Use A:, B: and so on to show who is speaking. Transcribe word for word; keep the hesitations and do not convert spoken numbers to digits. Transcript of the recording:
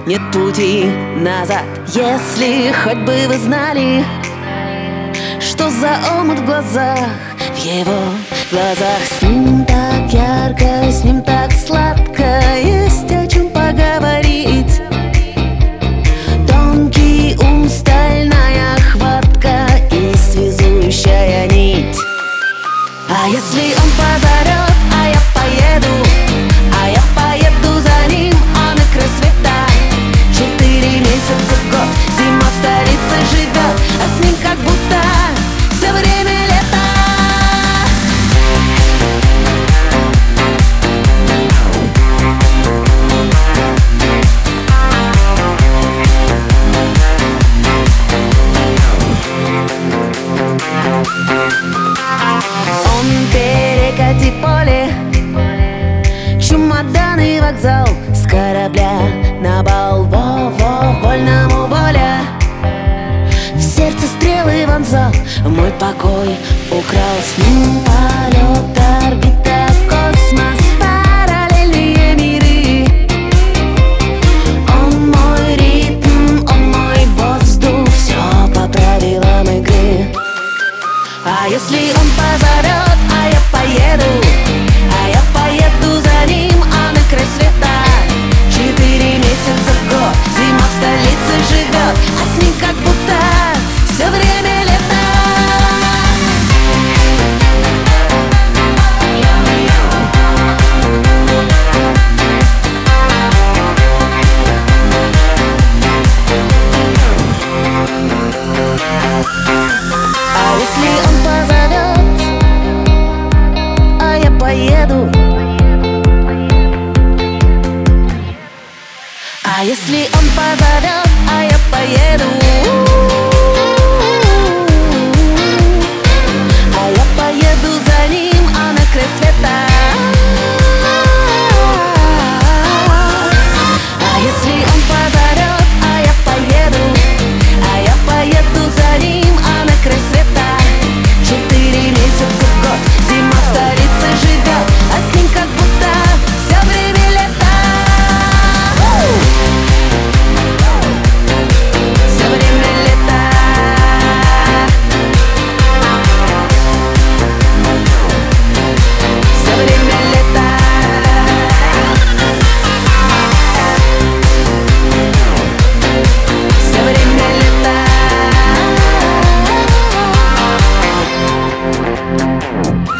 A: нет пути назад. Если хоть бы вы знали, что за омут в глазах, в его глазах. С ним так ярко, с ним так сладко, есть о чем поговорить. Тонкий ум, стальная хватка и связующая нить. А если он позовет, а я поеду, а я поеду за ним, он и край света. Четыре месяца в год, зима в столице живет, а с ним как будто все время лето. Он перекати поле, чемоданы, вокзал, с корабля на бал. Во-во, вольному воля, в сердце стрелы вонзал, мой покой украл. С ним полет, орбита, космос, параллельные миры. Он мой ритм, он мой воздух, все по правилам игры. А если он позовет, а я поеду, а я поеду за ним, а на край света. Четыре месяца в год, зима в столице живет, а с ним как будто все время лето. А если он позовет, а я поеду. А если он позовет, а я поеду. А я поеду за ним, а на край света. А если он позовет, а я поеду. А я поеду за ним, а на край света. Четыре месяца в год, зима в столице живет, а с ним как будто все время лето. Все время лето. Все время лето. Все время лето.